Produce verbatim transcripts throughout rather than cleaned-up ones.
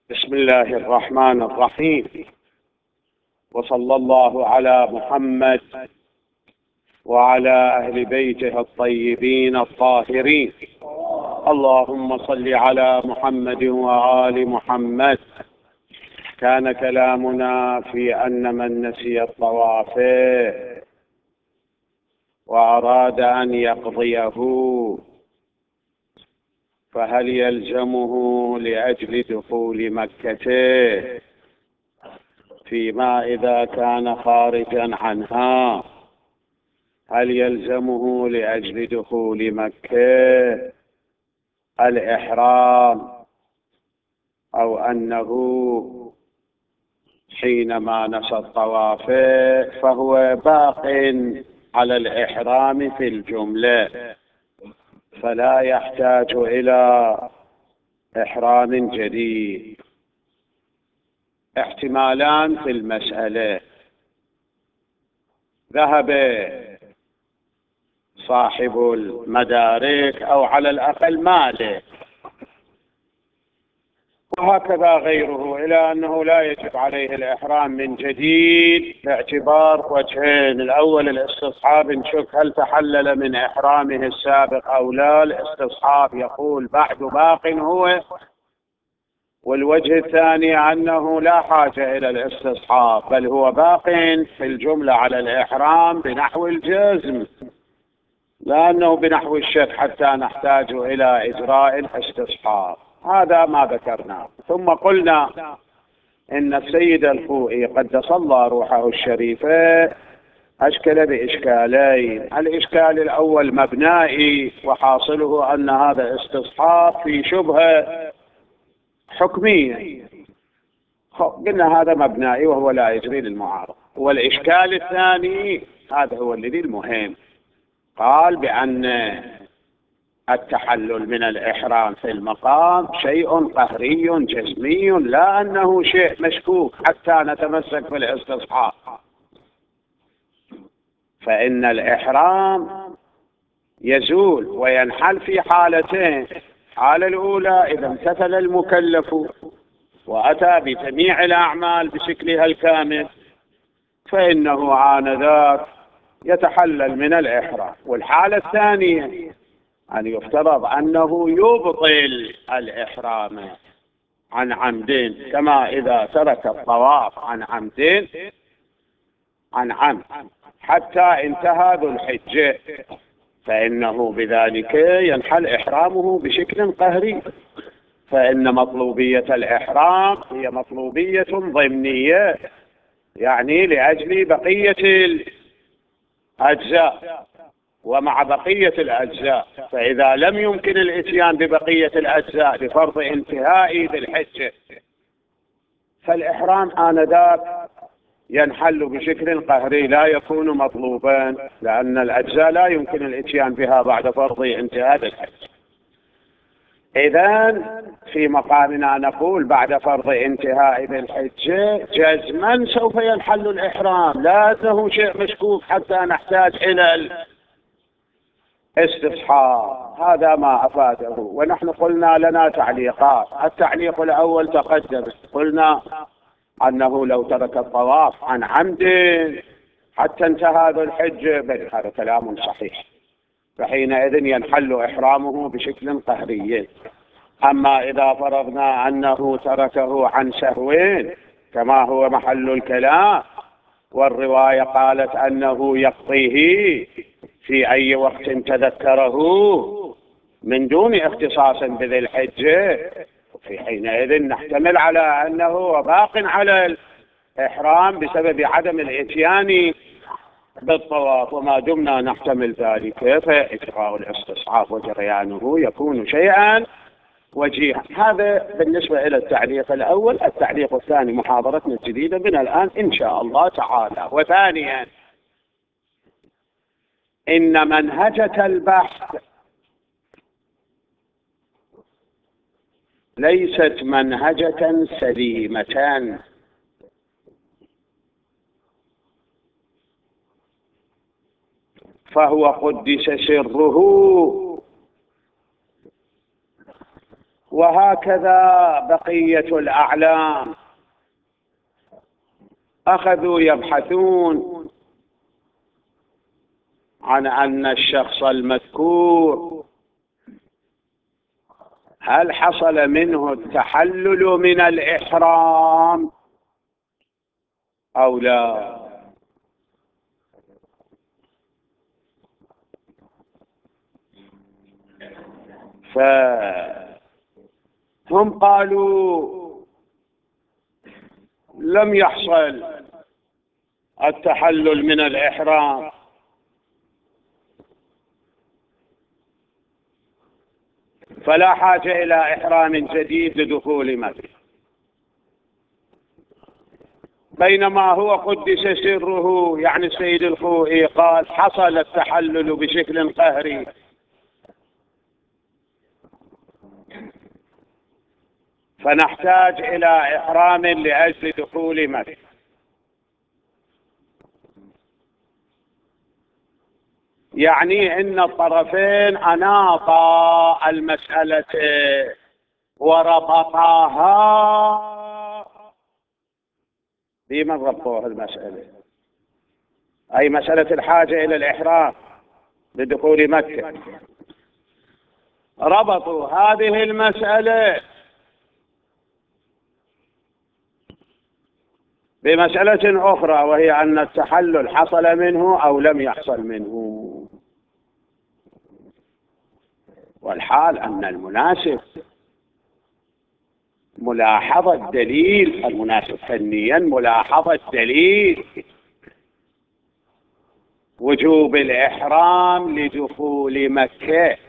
بسم الله الرحمن الرحيم، وصلى الله على محمد وعلى أهل بيته الطيبين الطاهرين. اللهم صل على محمد وآل محمد. كان كلامنا في أن من نسي الطواف وأراد أن يقضيه فهل يلزمه لأجل دخول مكة فيما إذا كان خارجا عنها؟ هل يلزمه لأجل دخول مكة الإحرام، أو أنه حينما نسى الطواف فهو باق على الإحرام في الجملة فلا يحتاج إلى إحرام جديد؟ احتمالان في المسألة. ذهب صاحب المدارك أو على الأقل مالك وهكذا غيره إلى أنه لا يجب عليه الإحرام من جديد باعتبار وجهين: الأول الاستصحاب، نشك هل تحلل من إحرامه السابق أو لا. الاستصحاب يقول بعد باق هو، والوجه الثاني أنه لا حاجة إلى الاستصحاب بل هو باق في الجملة على الإحرام بنحو الجزم، لأنه بنحو الشك حتى نحتاج إلى إجراء الاستصحاب. هذا ما ذكرنا. ثم قلنا إن السيد الخوئي قدس الله روحه الشريفة أشكل بإشكالين. الإشكال الأول مبنائي، وحاصله أن هذا استصحاب في شبهة حكمية. قلنا هذا مبنائي وهو لا يجري للمعارضة. والإشكال الثاني هذا هو الذي المهم، قال بأن التحلل من الإحرام في المقام شيء قهري جزمي، لا أنه شيء مشكوك حتى نتمسك بالاستصحاب. فإن الإحرام يزول وينحل في حالتين: الحالة الأولى إذا امتثل المكلف وأتى بجميع الأعمال بشكلها الكامل فإنه آنذاك يتحلل من الإحرام. والحالة الثانية أن يفترض أنه يبطل الإحرام عن عمد، كما إذا ترك الطواف عن عمد عن عمد حتى انتهى ذو الحجة فإنه بذلك ينحل إحرامه بشكل قهري. فإن مطلوبية الإحرام هي مطلوبية ضمنية، يعني لأجل بقية الأجزاء، ومع بقية الأجزاء فإذا لم يمكن الإتيان ببقية الأجزاء بفرض انتهاء ذي الحجة فالإحرام آنذاك ينحل بشكل قهري لا يكون مطلوبا، لأن الأجزاء لا يمكن الإتيان بها بعد فرض انتهاء ذي الحجة. إذن في مقامنا نقول بعد فرض انتهاء ذي الحجة جزما سوف ينحل الإحرام، لا أنه شيء مشكوك حتى نحتاج إلى الاستصحاب. هذا ما أفاده. ونحن قلنا لنا تعليقات. التعليق الأول تقدم، قلنا أنه لو ترك الطواف عن عمد حتى انتهى ذو الحجة بل هذا كلام صحيح، فحينئذ ينحل إحرامه بشكل قهري. أما إذا فرضنا أنه تركه عن سهوين كما هو محل الكلام، والرواية قالت أنه يقضيه في أي وقت تذكره من دون اختصاص بذي الحجة، في حينئذ نحتمل على أنه باق على الإحرام بسبب عدم الإتيان بالطواف. وما دمنا نحتمل ذلك فإجراء الاستصحاب وجريانه يكون شيئا وجيها. هذا بالنسبة إلى التعليق الأول. التعليق الثاني محاضرتنا الجديدة من الآن إن شاء الله تعالى. وثانيا إن منهجة البحث ليست منهجة سليمة، فهو قدس سره وهكذا بقية الأعلام أخذوا يبحثون عن أن الشخص المذكور هل حصل منه التحلل من الإحرام أو لا. فهم قالوا لم يحصل التحلل من الإحرام، فلا حاجة إلى إحرام جديد لدخول مكة، بينما هو قدس سره يعني السيد الخوئي قال حصل التحلل بشكل قهري، فنحتاج إلى إحرام لأجل دخول مكة. يعني إن الطرفين أناطا المسألة وربطاها بمن ربطوها المسألة، أي مسألة الحاجة إلى الإحرام لدخول مكة، ربطوا هذه المسألة بمسألة أخرى، وهي أن التحلل حصل منه أو لم يحصل منه. والحال أن المناسب ملاحظة دليل، المناسب فنيا ملاحظة دليل وجوب الإحرام لدخول مكة،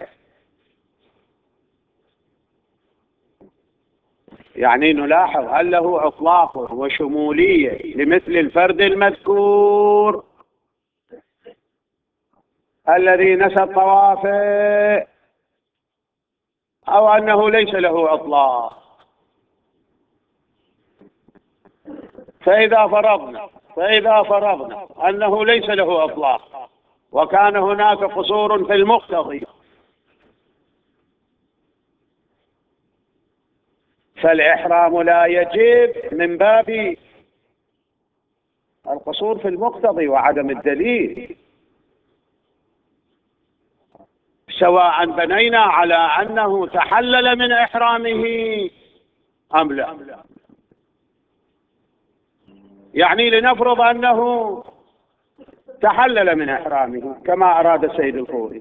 يعني نلاحظ هل له إطلاق وشمولية لمثل الفرد المذكور الذي نسى الطواف، أو أنه ليس له إطلاق. فإذا فرضنا فإذا فرضنا أنه ليس له إطلاق وكان هناك قصور في المقتضي، فالإحرام لا يجب من باب القصور في المقتضي وعدم الدليل، سواء بنينا على أنه تحلل من إحرامه أم لا. يعني لنفرض أنه تحلل من إحرامه كما أراد السيد الخوئي،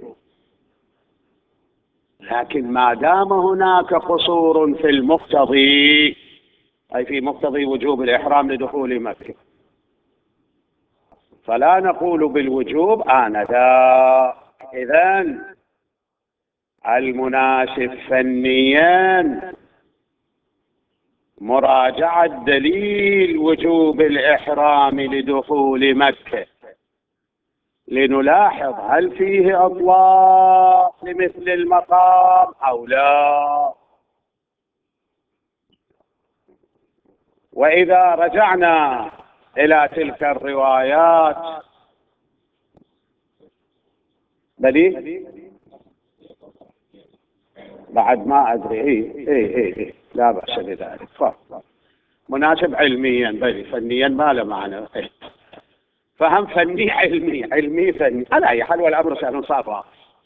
لكن ما دام هناك قصور في المقتضي، أي في مقتضي وجوب الإحرام لدخول مكة، فلا نقول بالوجوب آنذاك. إذن المناسب فنيا مراجعة دليل وجوب الإحرام لدخول مكة لنلاحظ هل فيه أطلاق لمثل المقام أو لا. وإذا رجعنا إلى تلك الروايات بلي بعد ما أدري إيه إيه إيه, إيه. لا بأس بذلك، مناسب علميا بلي فنيا ما له معنى، إيه. فهم فني علمي علمي فني على أي حال، والأمر سهل صافا.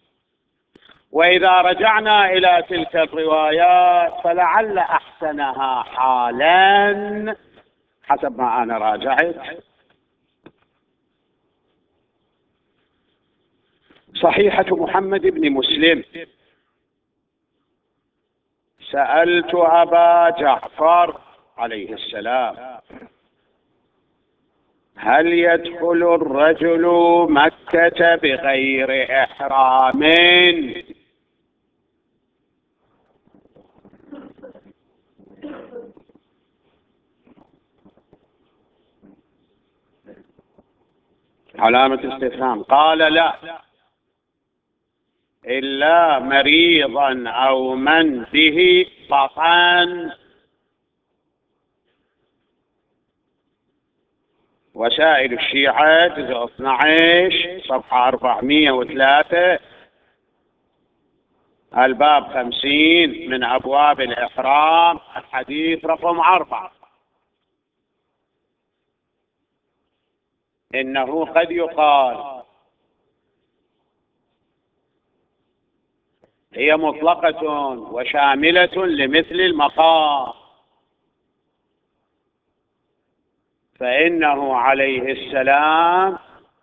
وإذا رجعنا إلى تلك الروايات فلعل أحسنها حالا حسب ما أنا راجعت صحيحة محمد بن مسلم: سألت أبا جعفر عليه السلام هل يدخل الرجل مكة بغير إحرام؟ علامة استفهام. قال لا، إلا مريضا أو من به طعن. وسائل الشيعة جزء اثني عشر صفحة أربعمائة وثلاثة. الباب خمسين من أبواب الإحرام، الحديث رقم أربعة. إنه قد يقال هي مطلقة وشاملة لمثل المقام، فإنه عليه السلام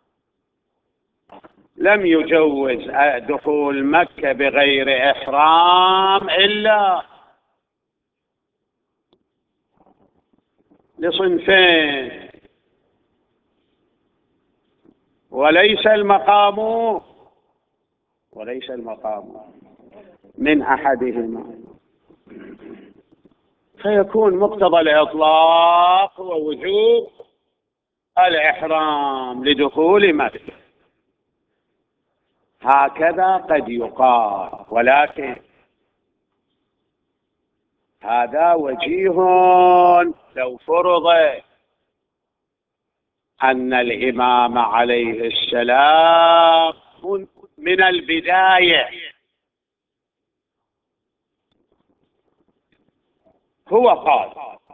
لم يجوز دخول مكة بغير إحرام إلا لصنفين، وليس المقام وليس المقام من أحدهما، فيكون مقتضى الإطلاق ووجوب الإحرام لدخول مكة. هكذا قد يقال، ولكن هذا وجيه لو فرض أن الإمام عليه السلام من البداية هو قال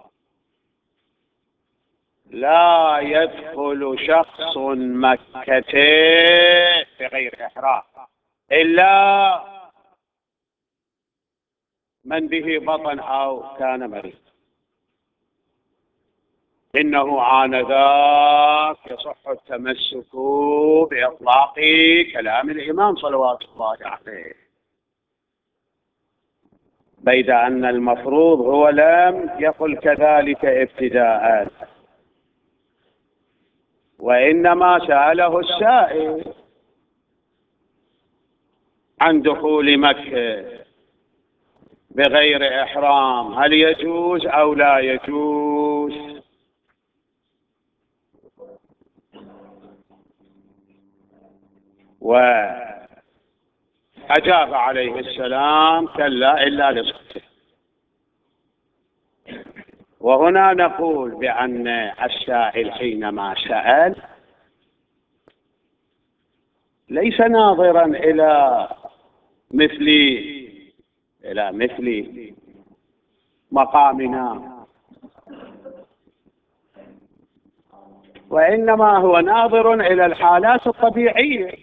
لا يدخل شخص مكة بغير إحرام إلا من به بطن أو كان مريض، إنه آنذاك يصح التمسك بإطلاق كلام الإمام صلوات الله عليه، بيد أن المفروض هو لم يقل كذلك ابتداء، وإنما سأله السائل عن دخول مكة بغير إحرام هل يجوز أو لا يجوز، وأجاب عليه السلام كلا إلا لصوته. وهنا نقول بأن السائل حينما سأل ليس ناظرا إلى مثل إلى مثل مقامنا، وإنما هو ناظر إلى الحالات الطبيعية،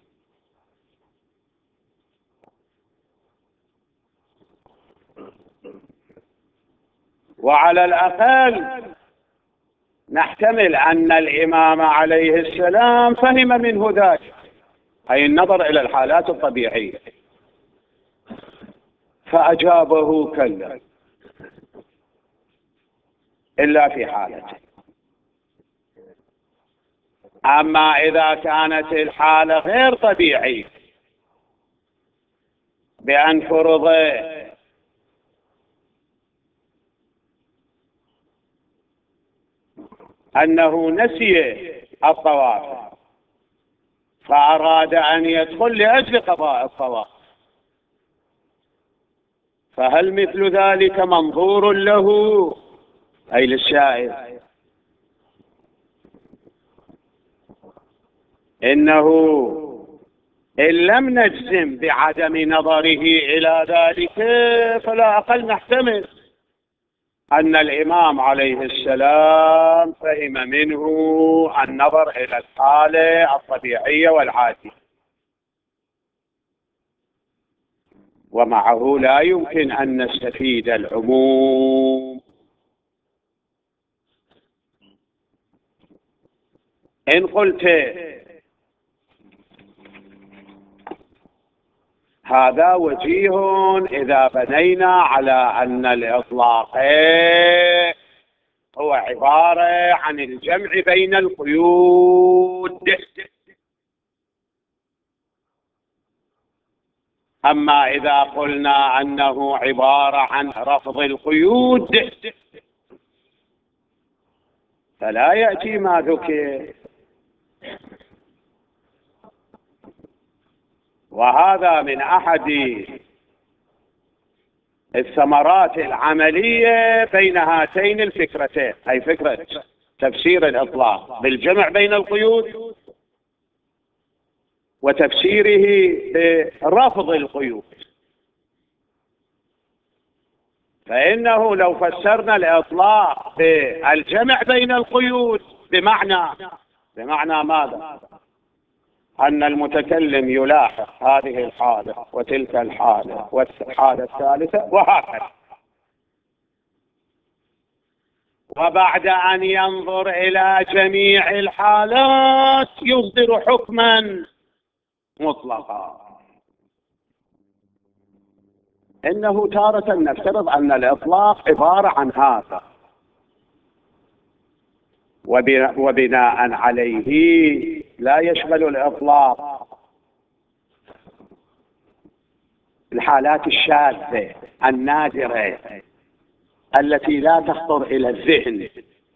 وعلى الأقل نحتمل أن الإمام عليه السلام فهم منه ذلك، أي النظر إلى الحالات الطبيعية، فأجابه كلا إلا في حالته. أما إذا كانت الحالة غير طبيعية بأن فرض أنه نسي الطواف فأراد أن يدخل لأجل قضاء الطواف، فهل مثل ذلك منظور له أي للسائل؟ إنه إن لم نجزم بعدم نظره إلى ذلك فلا أقل نحتمل أن الإمام عليه السلام فهم منه النظر إلى الحالة الطبيعية والعادية، ومعه لا يمكن أن نستفيد العموم. إن قلت هذا وجيه إذا بنينا على أن الإطلاق هو عبارة عن الجمع بين القيود، أما إذا قلنا أنه عبارة عن رفض القيود فلا يأتي ما ذكر، وهذا من أحد الثمرات العملية بين هاتين الفكرتين، أي فكرة تفسير الإطلاق بالجمع بين القيود وتفسيره برفض القيود. فإنه لو فسرنا الإطلاق بالجمع بين القيود بمعنى بمعنى ماذا؟ أن المتكلم يلاحق هذه الحالة وتلك الحالة والحالة الثالثة وهكذا، وبعد أن ينظر إلى جميع الحالات يصدر حكما مطلقا. إنه تارة نفترض أن الإطلاق عبارة عن هذا، وبناء عليه لا يشمل الإطلاق الحالات الشاذة النادرة التي لا تخطر إلى الذهن،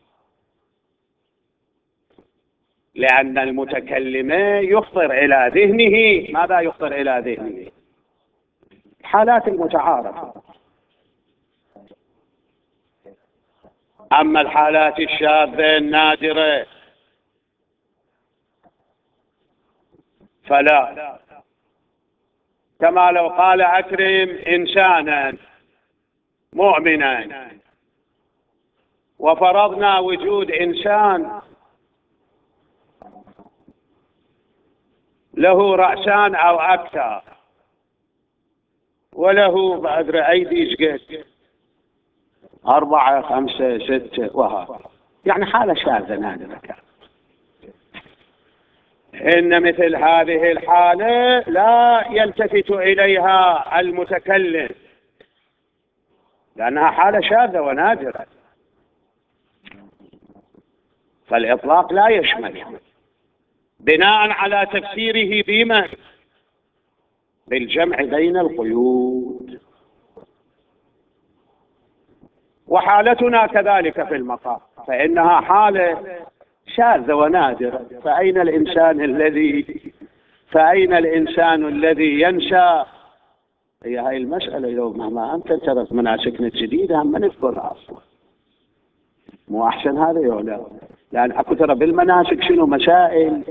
لأن المتكلم يخطر إلى ذهنه ماذا يخطر إلى ذهنه؟ حالات المتعارف. أما الحالات الشاذة النادرة فلا، كما لو قال أكرم إنسانا مؤمنا، وفرضنا وجود إنسان له رأسان أو أكثر وله بعد أيدي شقد أربعة خمسة ستة وهذا، يعني حالة شاذة نادرة. إن مثل هذه الحالة لا يلتفت إليها المتكلم لأنها حالة شاذة ونادرة، فالإطلاق لا يشمل بناء على تفسيره بما بالجمع بين القيود. وحالتنا كذلك في المقام، فإنها حالة شاذة ونادرة. فأين الإنسان الذي فأين الإنسان الذي ينسى؟ هي هاي المسألة يوم مهما أنت ترى مناسكنا الجديدة هم نذكرها أصلا، مو أحسن هذا يولا؟ لأن أكو ترى بالمناسك شنو مسائل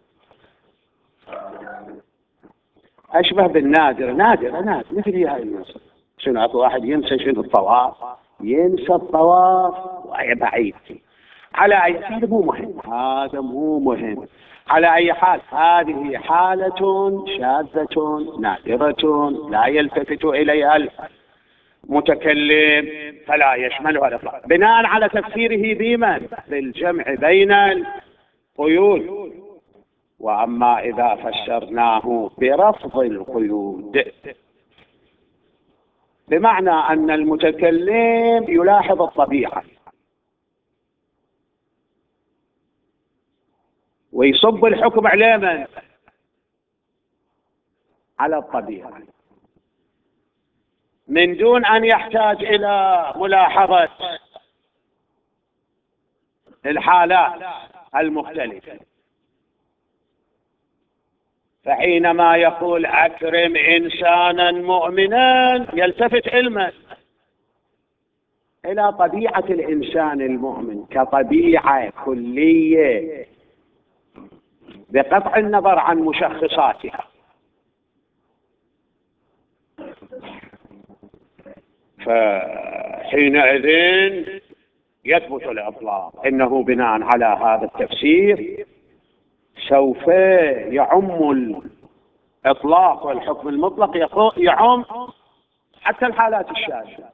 أشبه بالنادر، نادرة نادر مثل هاي المسألة. شنو أكو واحد ينسى شنو الطواف، ينسى الطواف وهي بعيد. على أي هذا مو مهم، هذا مو مهم. على أي حال هذه حالة شاذة نادرة لا يلتفت إليها المتكلم فلا يشملها الإطلاق بناء على تفسيره بما بالجمع بين القيود. وأما إذا فسرناه برفض القيود بمعنى أن المتكلم يلاحظ الطبيعة ويصب الحكم على من؟ على الطبيعة، من دون أن يحتاج إلى ملاحظة الحالات المختلفة. فحينما يقول أكرم إنسانا مؤمنا يلتفت علما إلى طبيعة الإنسان المؤمن كطبيعة كلية بقطع النظر عن مشخصاتها. فحينئذ يثبت الإطلاق. إنه بناء على هذا التفسير سوف يعم الإطلاق والحكم المطلق، يعم حتى الحالات الشاذة.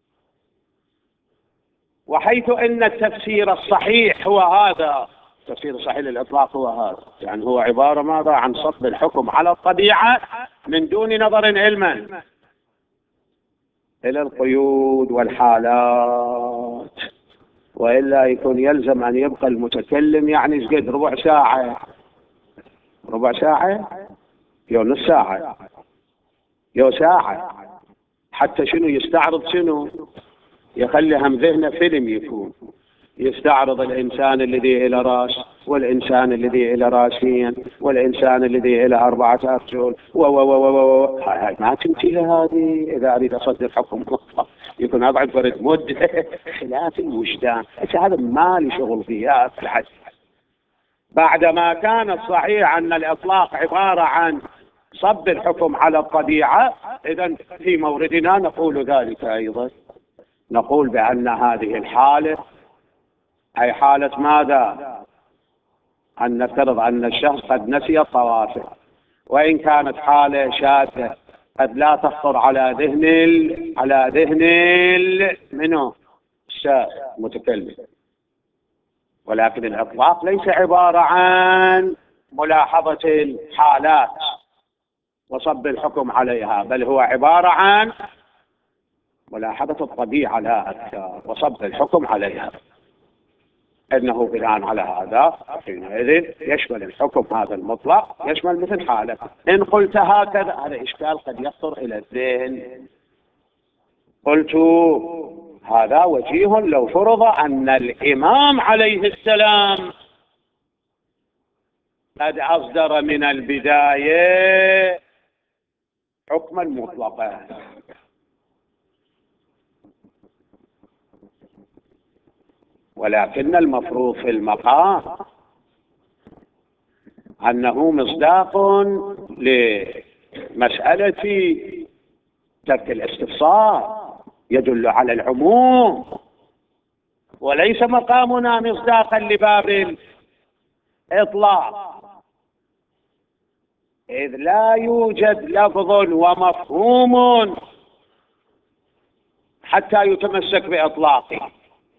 وحيث أن التفسير الصحيح هو هذا، التفسير الصحيح للإطلاق هو هذا، يعني هو عبارة ماذا؟ عن صب الحكم على الطبيعة من دون نظر علما إلى القيود والحالات. وإلا يكون يلزم أن يبقى المتكلم يعني قد ربع ساعة ربع ساعة يو نص ساعة يو ساعة حتى شنو يستعرض، شنو يخلي هم ذهنه فيلم يكون يستعرض الإنسان الذي إلى رأس والإنسان الذي إلى رأسين والإنسان الذي إلى أربعة أرجل و و و و هاي ما تمشي هذه. إذا أريد أصدر حكم مطلق يكون أضعف فرد مدة خلاف الوجدان، هذا ما لي شغل فيها في الحد. بعدما كان الصحيح أن الإطلاق عبارة عن صب الحكم على الطبيعة، إذن في موردنا نقول ذلك أيضا. نقول بأن هذه الحالة أي حالة ماذا؟ أن نفترض أن الشخص قد نسي الطوافل، وإن كانت حالة شاذة قد لا تخطر على ذهن ال... على ذهن ال... منه المتكلم، ولكن الإطلاق ليس عبارة عن ملاحظة الحالات وصب الحكم عليها، بل هو عبارة عن ملاحظة الطبيعة لا أكثر وصب الحكم عليها. إنه بناء على هذا حينئذ يشمل الحكم هذا المطلق يشمل مثل حالة. إن قلت هكذا هذا إشكال قد يخطر إلى الذهن. قلت هذا وجيه لو فرض أن الإمام عليه السلام قد أصدر من البداية حكما مطلقا، ولكن المفروض في المقام أنه مصداق لمسألة ترك الاستفسار يدل على العموم، وليس مقامنا مصداقا لباب الإطلاق، إذ لا يوجد لفظ ومفهوم حتى يتمسك بإطلاقه،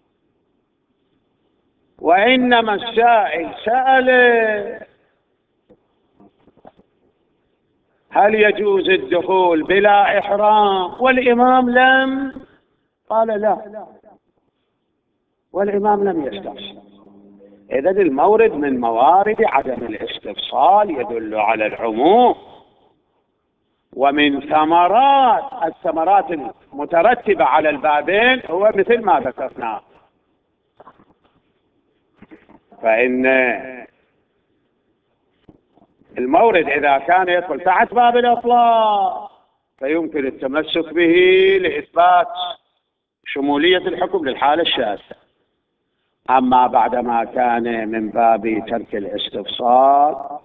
وإنما السائل سأل هل يجوز الدخول بلا إحرام، والإمام لم قال لا، والإمام لم يستفسر. إذن المورد من موارد عدم الاستفصال يدل على العموم، ومن ثمرات الثمرات المترتبة على البابين هو مثل ما ذكرنا. فإن المورد إذا كان يدخل تحت باب الإطلاق فيمكن التمسك به لإثبات شمولية الحكم للحالة الشاذة. أما بعدما كان من باب ترك الاستفصال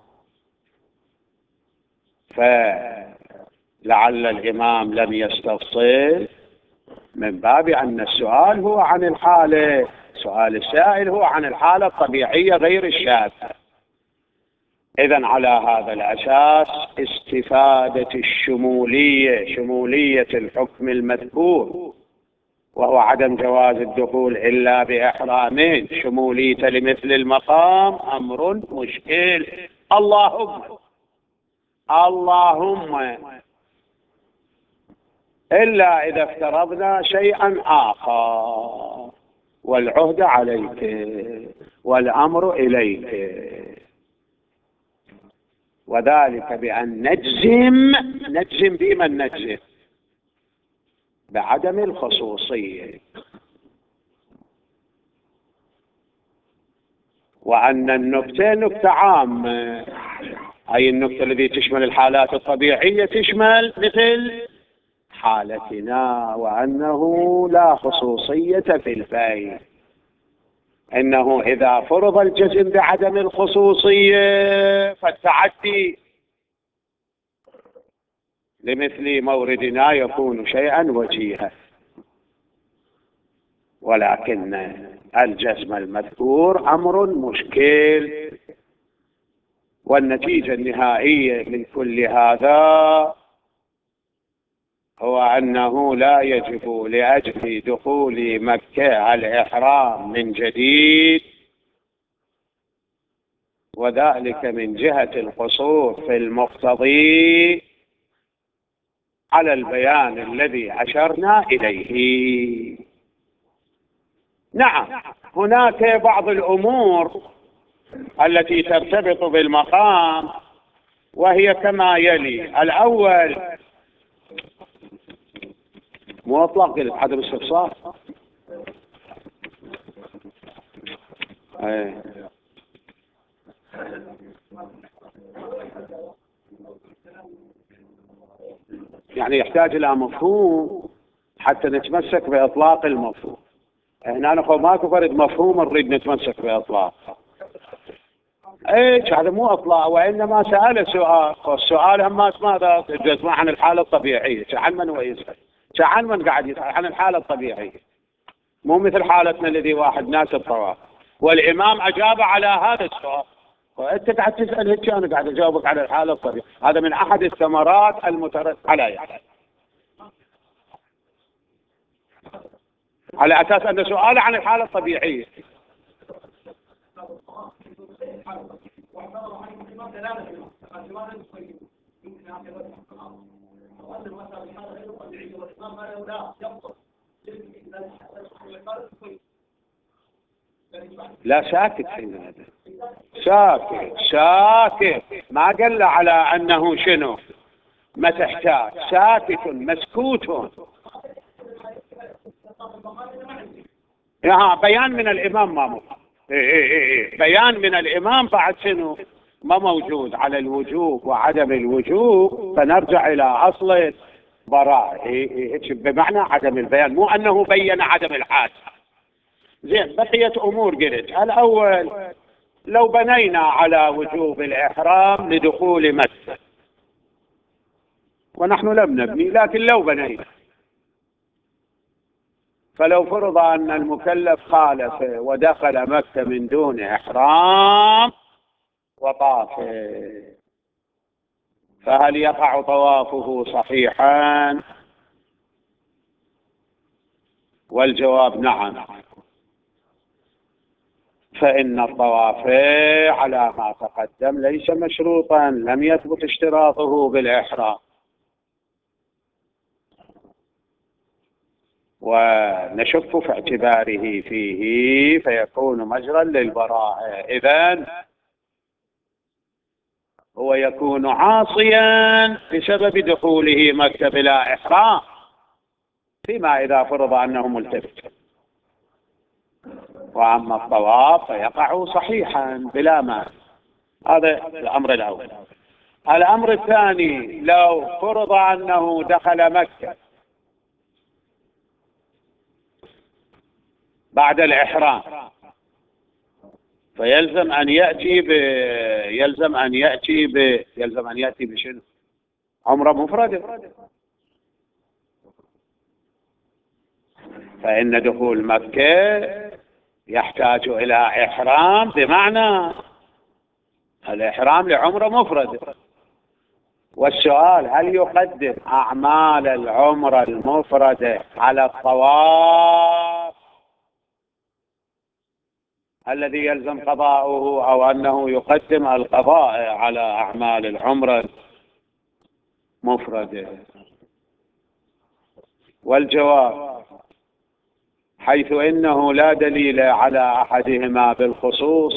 فلعل الإمام لم يستفصل من باب أن السؤال هو عن الحالة، سؤال السائل هو عن الحالة الطبيعية غير الشاذة. إذن على هذا الأساس استفادة الشمولية، شمولية الحكم المذكور وهو عدم جواز الدخول إلا بإحرامين، شمولية لمثل المقام أمر مشكل. اللهم اللهم إلا إذا افترضنا شيئا آخر، والعهد عليك والأمر إليك، وذلك بأن نجزم نجزم بمن نجزم بعدم الخصوصية، وأن النكتة نكتة عامة، أي النكتة التي تشمل الحالات الطبيعية تشمل مثل حالتنا، وأنه لا خصوصية في البيع. إنه إذا فرض الجزم بعدم الخصوصية فالتعدي لمثل موردنا يكون شيئا وجيها، ولكن الجزم المذكور أمر مشكل. والنتيجة النهائية من كل هذا هو أنه لا يجب لأجل دخول مكة الإحرام من جديد، وذلك من جهة القصور في المقتضي على البيان الذي أشرنا إليه. نعم، هناك بعض الأمور التي ترتبط بالمقام، وهي كما يلي: الأول مطلق عدم استفسار، يعني يحتاج إلى مفهوم حتى نتمسك بإطلاق المفهوم. هنا نقول ماكو فرق مفهوم نريد نتمسك بإطلاق، ايش هذا مو اطلاق، وانما سأل سؤال، والسؤال هم ماذا تجزم عن الحالة الطبيعية. شعن من هو يسأل؟ شعن من قاعد يسأل عن الحالة الطبيعية؟ مو مثل حالتنا الذي واحد ناس الطواف والإمام أجاب على هذا السؤال، وأنت قاعد تسأل هيك، أنا قاعد أجاوبك على الحالة الطبيعية. هذا من أحد الثمرات المترتبة على يعني. على أساس أن سؤال عن الحالة الطبيعية. لا شاكك حين شاكك شاكك ما قال له على أنه شنو ما تحتاج، ساكت مسكوت. يا بيان من الإمام ما موجود. إيه إيه إيه بيان من الإمام بعد شنو ما موجود على الوجوب وعدم الوجوب، فنرجع إلى أصل براء. إيه إيه بمعنى عدم البيان، مو أنه بين عدم الحاجة. زين، بقية أمور قلت. الأول، لو بنينا على وجوب الإحرام لدخول مكة، ونحن لم نبني، لكن لو بنينا، فلو فرض أن المكلف خالف ودخل مكة من دون إحرام وطاف، فهل يقع طوافه صحيحا؟ والجواب نعم، فإن الطواف على ما تقدم ليس مشروطا، لم يثبت اشتراطه بالإحرام، ونشك في اعتباره فيه فيكون مجرا للبراءة. إذن هو يكون عاصيا بسبب دخوله مكة بلا إحرام، فيما إذا فرض أنه ملتفت. وأما الطواف فيقع صحيحا بلا مانع. هذا الأمر الأول. الأمر الثاني، لو فرض أنه دخل مكة بعد الإحرام، فيلزم أن يأتي ب يلزم أن يأتي ب يلزم أن يأتي بشنو؟ عمرة مفردة. فإن دخول مكة يحتاج إلى إحرام، بمعنى الإحرام لعمرة مفردة. والسؤال، هل يقدم أعمال العمرة المفردة على الطواف الذي يلزم قضاؤه، أو أنه يقدم القضاء على أعمال العمرة المفردة؟ والجواب، حيث إنه لا دليل على أحدهما بالخصوص،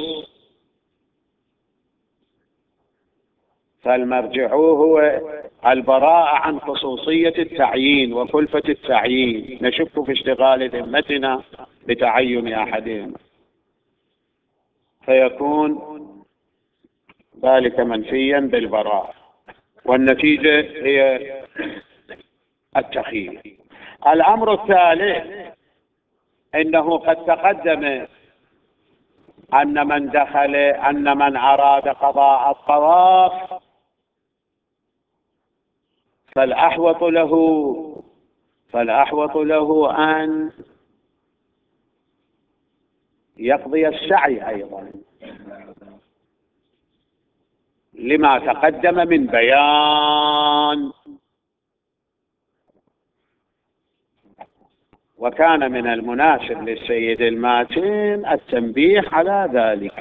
فالمرجع هو البراءة عن خصوصية التعيين وكلفة التعيين. نشك في اشتغال ذمتنا بتعين أحدهما، فيكون ذلك منفيا بالبراءة، والنتيجة هي التخيير. الأمر الثالث، إنه قد تقدم أن من دخل أن من أراد قضاء الطواف فالأحوط له فالأحوط له أن يقضي السعي أيضا، لما تقدم من بيان. وكان من المناسب للسيد الماتن التنبيه على ذلك،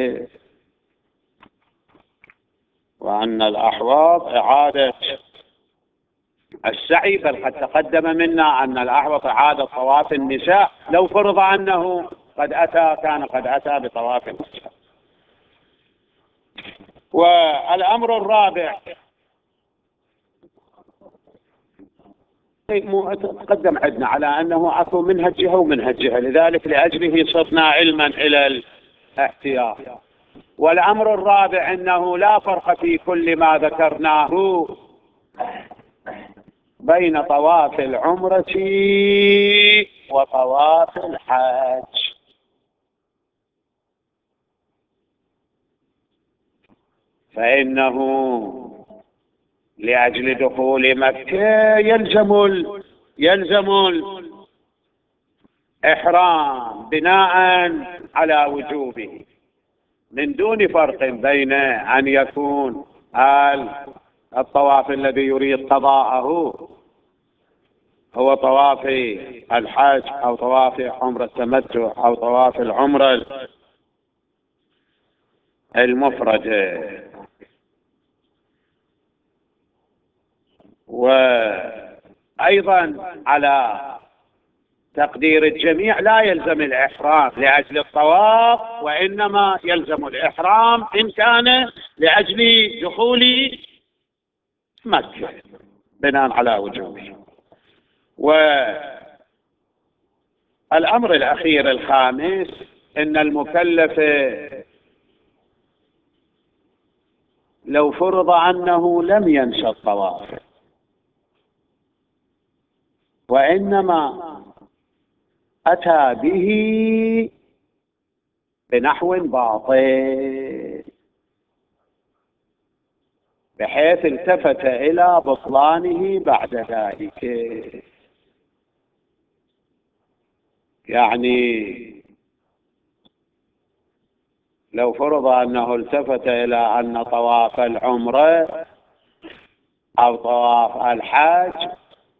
وأن الأحوط إعادة السعي. بل قد تقدم منا أن الأحوط إعادة طواف النساء لو فرض أنه قد أتى كان قد أتى بطواف النساء. والأمر الرابع، تقدم عندنا على أنه أكو منها جهة ومنها جهة، لذلك لأجله صرنا علما إلى الاحتياط. والأمر الرابع، أنه لا فرق في كل ما ذكرناه بين طواف العمرة وطواف الحج، فإنه لأجل دخول مكة يلزم ال... يلزم ال... إحرام بناء على وجوبه من دون فرق بين أن يكون الطواف الذي يريد قضاءه هو طواف الحج أو طواف عمرة التمتع أو طواف العمرة المفردة. وأيضا على تقدير الجميع لا يلزم الإحرام لأجل الطواف، وإنما يلزم الإحرام إن كان لأجل دخول مكة بناء على وجوبه. والأمر الأخير الخامس إن المكلف لو فرض أنه لم ينسى الطواف وإنما أتى به بنحو باطل بحيث التفت إلى بطلانه بعد ذلك، يعني لو فرض أنه التفت إلى أن طواف العمرة أو طواف الحج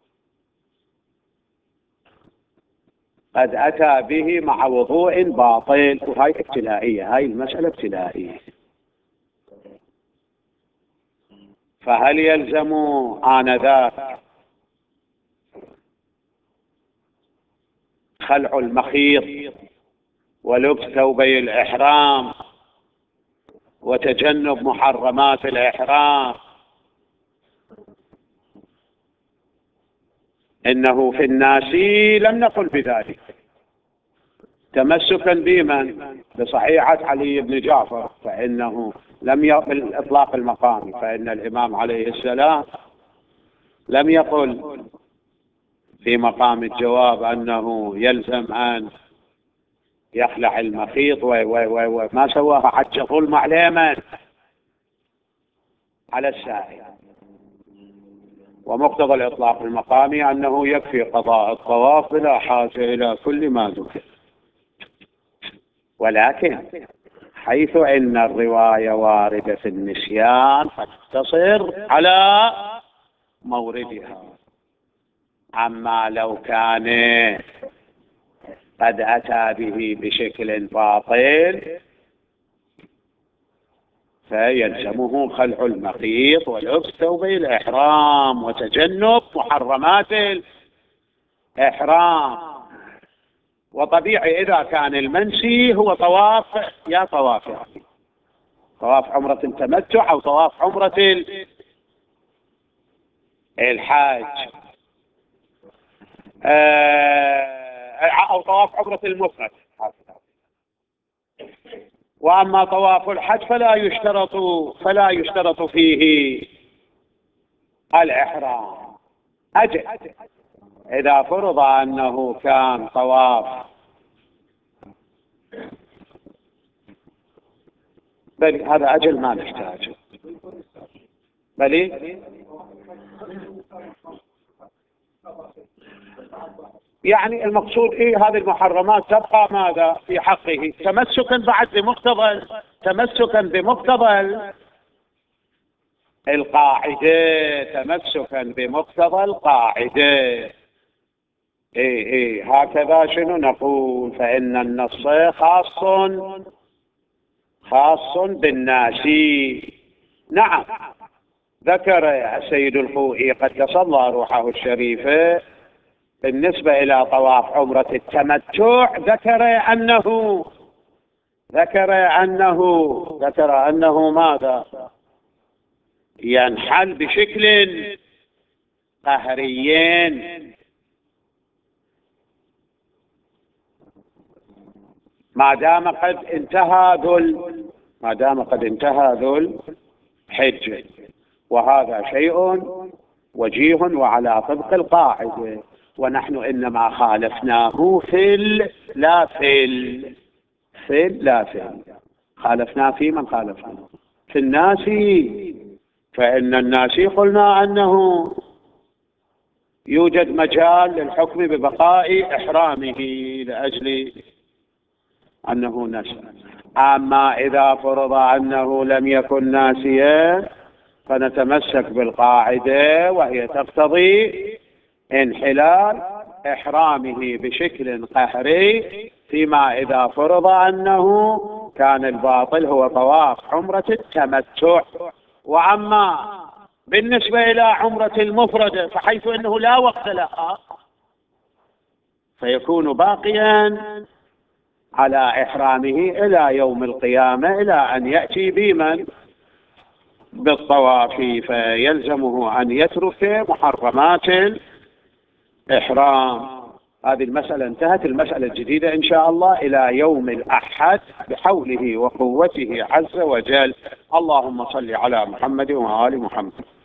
قد أتى به مع وضوء باطل، وهي ابتلائية، هاي المسألة ابتلائية، فهل يلزم آنذاك خلع المخيط ولبس ثوبي الإحرام وتجنب محرمات الإحرام؟ إنه في الناس لم نقل بذلك تمسكا بمن بصحيحة علي بن جعفر، فإنه لم يقل إطلاق المقام، فإن الإمام عليه السلام لم يقل في مقام الجواب أنه يلزم أن يخلع المخيط وما سواها حج ظلم عليه على السائل. ومقتضى الإطلاق المقامي أنه يكفي قضاء الطواف بلا حاجة إلى كل ما ذكر. ولكن حيث إن الرواية واردة في النسيان فتقتصر على موردها، أما لو كان قد أتى به بشكل باطل فيلزمه خلع المخيط ولبس ثوبي الإحرام وتجنب محرمات الإحرام. وطبيعي إذا كان المنسي هو طواف يا طواف يعني طواف عمرة التمتع أو طواف عمرة الحاج أو طواف عمرة المفرد. وأما طواف الحج فلا يشترط فلا يشترط فيه الإحرام. أجل إذا فرض أنه كان طواف بل هذا أجل ما نحتاج بل يعني المقصود إيه هذه المحرمات تبقى ماذا في حقه تمسكا بعد بمقتضى تمسكا بمقتضى القاعدة تمسكا بمقتضى القاعدة. إيه إيه هكذا شنو نقول؟ فإن النص خاص خاص بالناس. نعم ذكر السيد الخوئي قدس الله روحه الشريفة بالنسبة إلى طواف عمرة التمتع ذكر أنه ذكر أنه ذكر أنه ماذا ينحل بشكل قهري ما دام قد انتهى ذو ما دام قد انتهى ذو الحج، وهذا شيء وجيه وعلى طبق القاعدة. ونحن إنما خالفناه في ال... لا في ال... في ال... لا في ال... خالفناه في من خالفناه في الناس. فإن الناس قلنا أنه يوجد مجال للحكم ببقاء إحرامه لأجل أنه نسي. أما إذا فرض أنه لم يكن ناسيا فنتمسك بالقاعدة، وهي تقتضي انحلال إحرامه بشكل قهري، فيما إذا فرض أنه كان الباطل هو طواف عمرة التمتع. وأما بالنسبة إلى عمرة المفردة فحيث أنه لا وقت لها فيكون باقيا على إحرامه إلى يوم القيامة، إلى أن يأتي بمن بالطواف، فيلزمه أن يترك محرمات الإحرام. هذه المسألة انتهت. المسألة الجديدة إن شاء الله إلى يوم الأحد بحوله وقوته عز وجل. اللهم صل على محمد وآل محمد.